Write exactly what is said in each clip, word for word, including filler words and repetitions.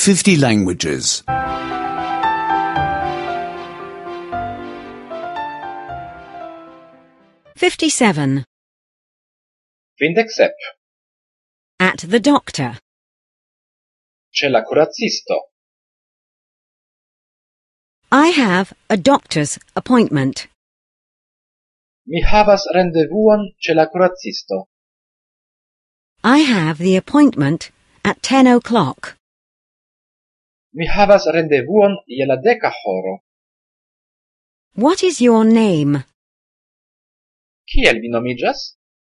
fifty languages. fifty-seven. Kvindek sep. At the doctor. C'è la kuracisto. I have a doctor's appointment. Mi havas rendevuon ĉe la kuracisto. I have the appointment at ten o'clock. Mi havas rendevuon je la deka horo. What is your name? Kiel vi nomiĝas?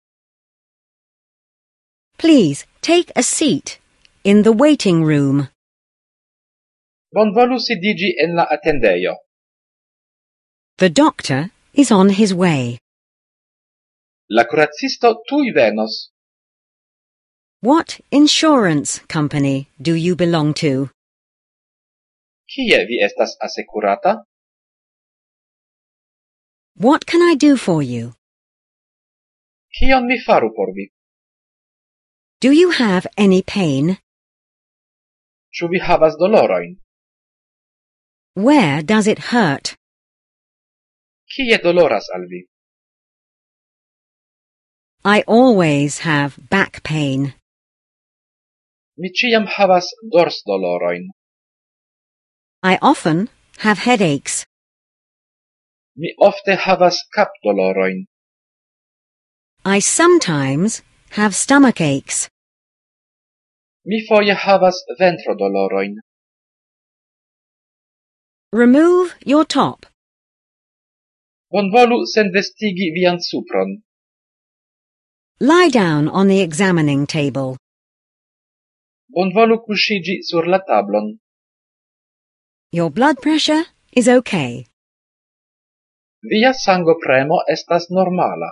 Please take a seat in the waiting room. Bonvolu sidiĝi en la atendejo. The doctor is on his way. La kuracisto tuj venos. What insurance company do you belong to? Kie vi estas asekurata? What can I do for you? Kion mi faru por vi? Do you have any pain? Ĉu vi havas dolorojn? Where does it hurt? Kie doloras al vi? I always have back pain. Mi ĉiam havas dorsdolorojn. I often have headaches. Mi ofte havas kapdolorojn. I sometimes have stomach aches. Mi foje havas ventrodolorojn. Remove your top. Bonvolu senvestigi vian supron. Lie down on the examining table. Bonvolu kuŝiĝi sur la tablon. Your blood pressure is okay. Via sangopremo estas normala.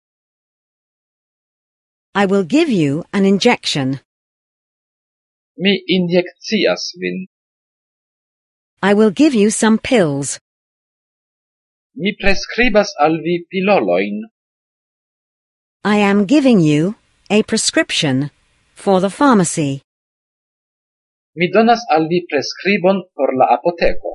I will give you an injection. Mi injekcias vin. I will give you some pills. Mi preskribas al vi pilolojn. I am giving you a prescription for the pharmacy. Mi donas al vi preskribon por la apoteko.